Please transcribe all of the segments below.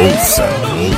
Ouça,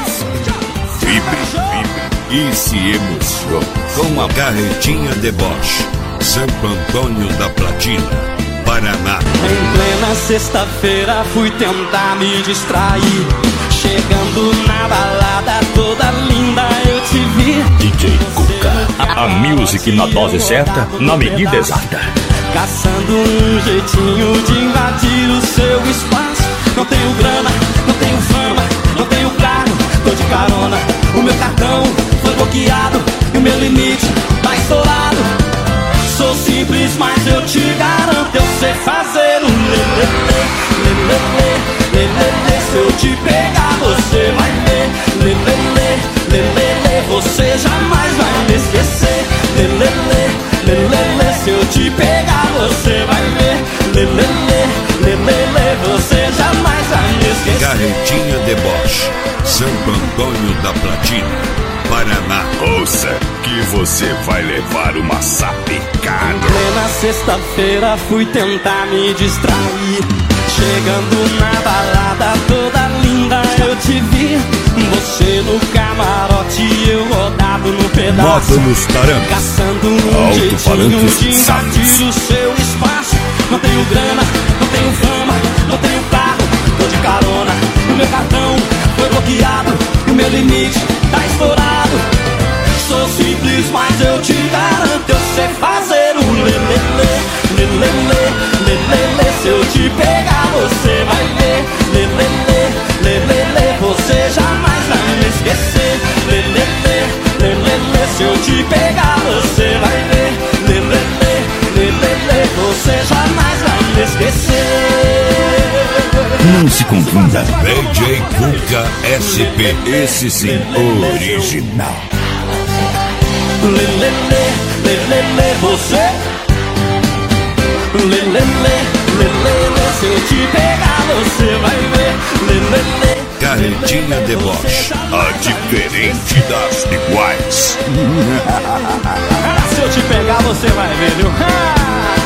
vibre e se emocione com a Carretinha Deboche, Santo Antônio da Platina, Paraná. Em plena sexta-feira fui tentar me distrair, chegando na balada toda linda eu te vi. DJ Cuca, a music na dose certa, na medida exata. Caçando um jeitinho de invadir o seu espaço. Não tenho grana, não tenho fama, não tenho carro, tô de carona. O meu cartão foi bloqueado e o meu limite tá estourado. Sou simples, mas eu te garanto, eu sei fazer um lelele, lelele, lelele. Se eu te pegar, você vai ver. Lelele, lelele, você jamais vai me esquecer. Lelele, lelele, se eu te pegar, você vai ver. Lelele, lelele, você jamais vai me esquecer. Carretinha Deboche, Santo Antônio da Platina, Paraná. Ouça que você vai levar uma sapecada. Em plena sexta-feira fui tentar me distrair, chegando na balada toda linda eu te vi. Você no camarote, eu rodado no pedaço, Moto nos tarancos, caçando um jeitinho de invadir o seu espaço. Não tenho grana, não tenho fama, não tenho carro, tô de carona. O meu cartão foi bloqueado e o meu limite tá estourado. Sou simples, mas eu te garanto, eu sei fazer um lelele, lelele, lelele. Se eu te pegar, você vai ver. Lelele, lelele, você jamais vai me esquecer. Lelele, lelele, se eu te pegar, você vai ver. Lelele, lelele, você jamais vai me esquecer. Não se confunda. DJ Cuca SP, esse sim, original. Lelele, lelele, você. Lelele, lelele, se eu te pegar, você vai ver. Lelele. Carretinha Deboche, A diferente das iguais. Se eu te pegar, você vai ver, viu?